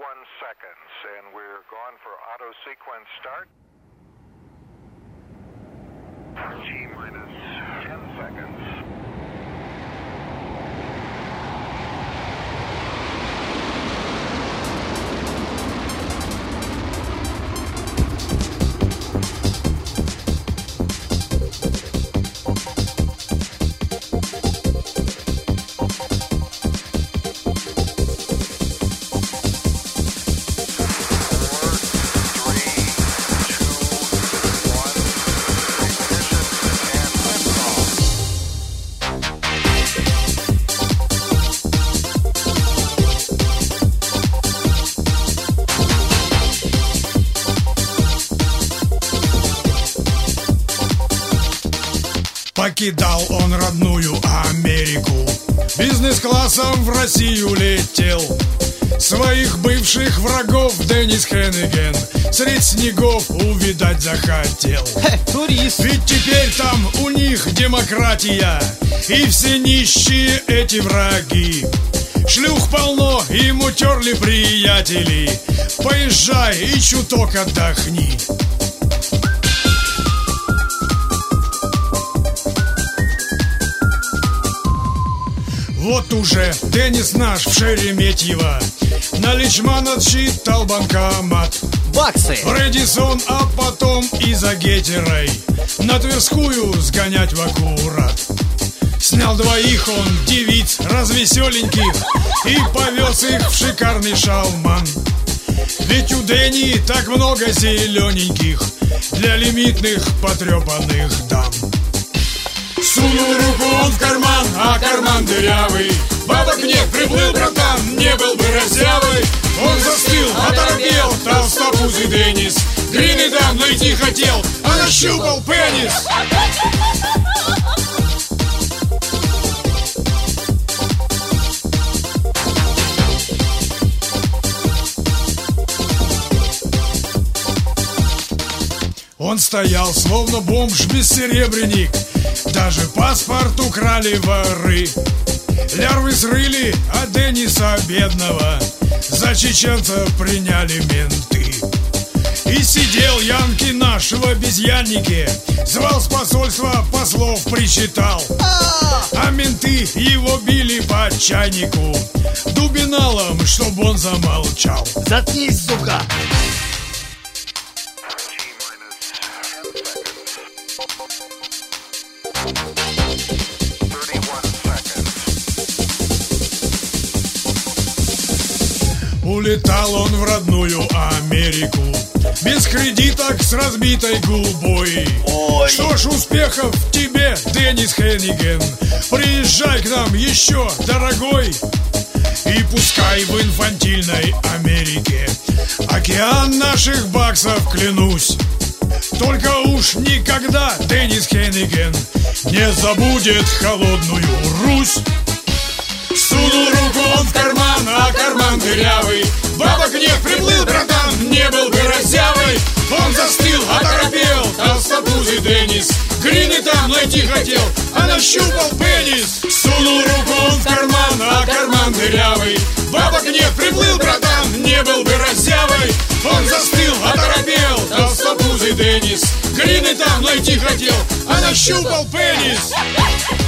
seconds, and we're gone for auto sequence start. T minus 10 seconds. Покидал он родную Америку, бизнес-классом в Россию летел. Своих бывших врагов Деннис Хенниген средь снегов увидать захотел. Турист. Ведь теперь там у них демократия, и все нищие эти враги. Шлюх полно, им утерли приятели. Поезжай и чуток отдохни. Вот уже Деннис наш в Шереметьево на Личман отсчитал банкомат. Баксы. В Рэдисон, а потом и за Гетерой на Тверскую сгонять в аккурат. Снял двоих он девиц развеселеньких и повез их в шикарный шалман. Ведь у Дэнни так много зелененьких для лимитных потрепанных дам. Сунул руку он в карман, а карман дырявый. Бабок нет, приплыл, братан, не был бы разявой. Он застыл, оторопел, толстопузый Деннис. Грин и дам найти хотел, а нащупал пенис. Он стоял, словно бомж-бессеребренник. Даже паспорт украли воры. Лярвы срыли, а Денниса бедного за чеченца приняли менты. И сидел Янки наш в обезьяннике, звал с посольства, послов причитал. А менты его били по чайнику дубиналом, чтоб он замолчал. Заткнись, сука. Улетал он в родную Америку без кредиток, с разбитой губой. Ой. Что ж, успехов тебе, Деннис Хенниген. Приезжай к нам еще, дорогой. И пускай в инфантильной Америке океан наших баксов, клянусь. Только уж никогда Деннис Хенниген не забудет холодную Русь. Сунул руку он в карман, а карман дырявый. Бабок нет, приплыл, братан, не был бы разявой. Он застыл, оторопел, толстопузый Деннис. Грин и там найти хотел, а нащупал пенис. Сунул руку он в карман, а карман дырявый. Бабок нет, приплыл, братан, не был бы разявой. Он застыл, оторопел, толстопузый Деннис. Грин и там найти хотел, а нащупал пенис.